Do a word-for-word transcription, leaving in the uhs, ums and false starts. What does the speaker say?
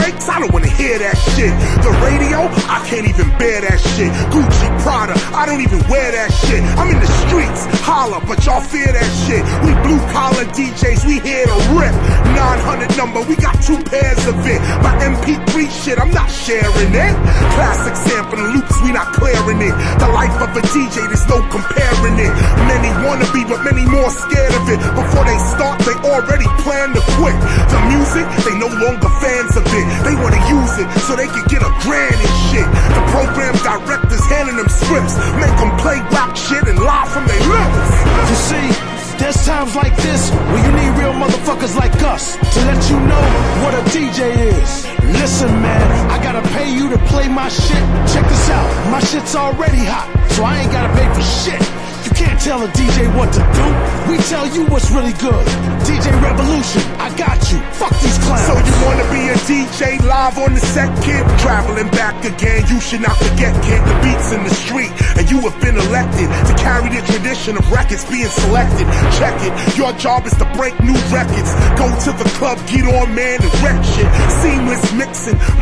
mics, I don't wanna hear that shit. The radio, I can't even bear that shit. Gucci, Prada, I don't even wear that shit. I'm in the streets, holla, but y'all fear that shit. We blue collar D Js, we here to rip. nine hundred number, we got two pairs of it. My M P three shit, I'm not sharing it. Classic sample loops, we not clearing it. The life of a D J, there's no comparing it. Many wanna be, but many more scared of it. Before they start, they already plan to quit. The music, they no longer fans of it. They wanna use it so they can get a grand and shit. The program directors handing them scripts, make them play rap shit and lie from their lips. You see, there's times like this where you need real motherfuckers like us to let you know what a D J is. Listen, man, I gotta pay you to play my shit. Check this out, my shit's already hot, so I ain't gotta pay for shit. You can't tell a D J what to do. We tell you what's really good. D J Revolution, I got you. Fuck these clowns. So you wanna be a D J live on the set, kid? Traveling back again, you should not forget, kid. The beats in the street, and you have been elected to carry the tradition of records being selected. Check it, your job is to break new records. Go to the club, get on, man, and wreck shit. Seamless mixing.